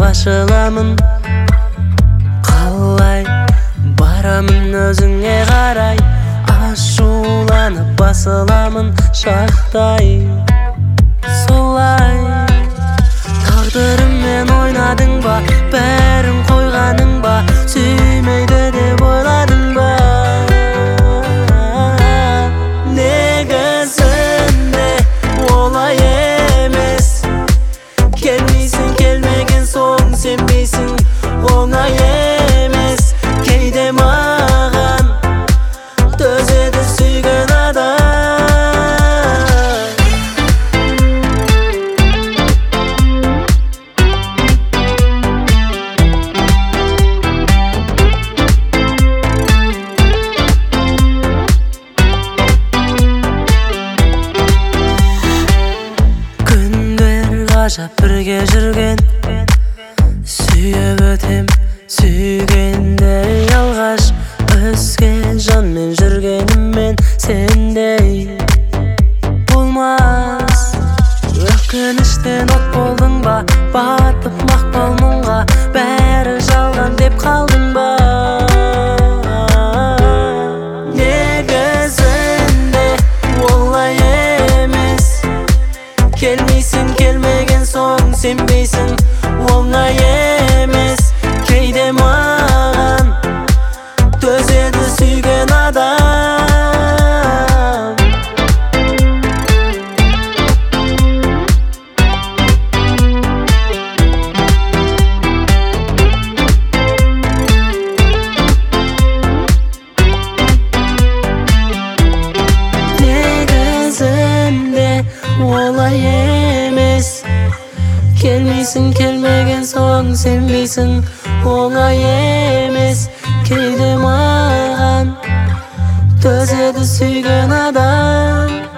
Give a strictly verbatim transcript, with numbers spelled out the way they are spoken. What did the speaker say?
ашыламын, қалай барамын өзіңе қарай. Ашуланып басыламын шақтай. Солай тағдырыммен ойнадың ба, бәрін қойғаның ба, сүймейді деп ойладың ба? Негізінде олай емес, келмейсің, келмеген соң сенбейсің. Оңай емес, кейде маған төзеді сүйген адам. Ғажап бірге жүрген, сүйіп өтем сүйгендей алғаш. Өскен жанмен жүргеніммен сендей болмас. Өкініштен от болдың ба, батып мақпал мұңға, бәрі жалған деп қалдың ба? Негізінде олай емес, келмейсің, келмеген соң сенбейсің. Оңай емес, кейде маған төзеді сүйген адам. Негізінде олай емес, келмейсің, келмеген соң сенбейсің. Оңай емес, кейде маған төзеді сүйген адам.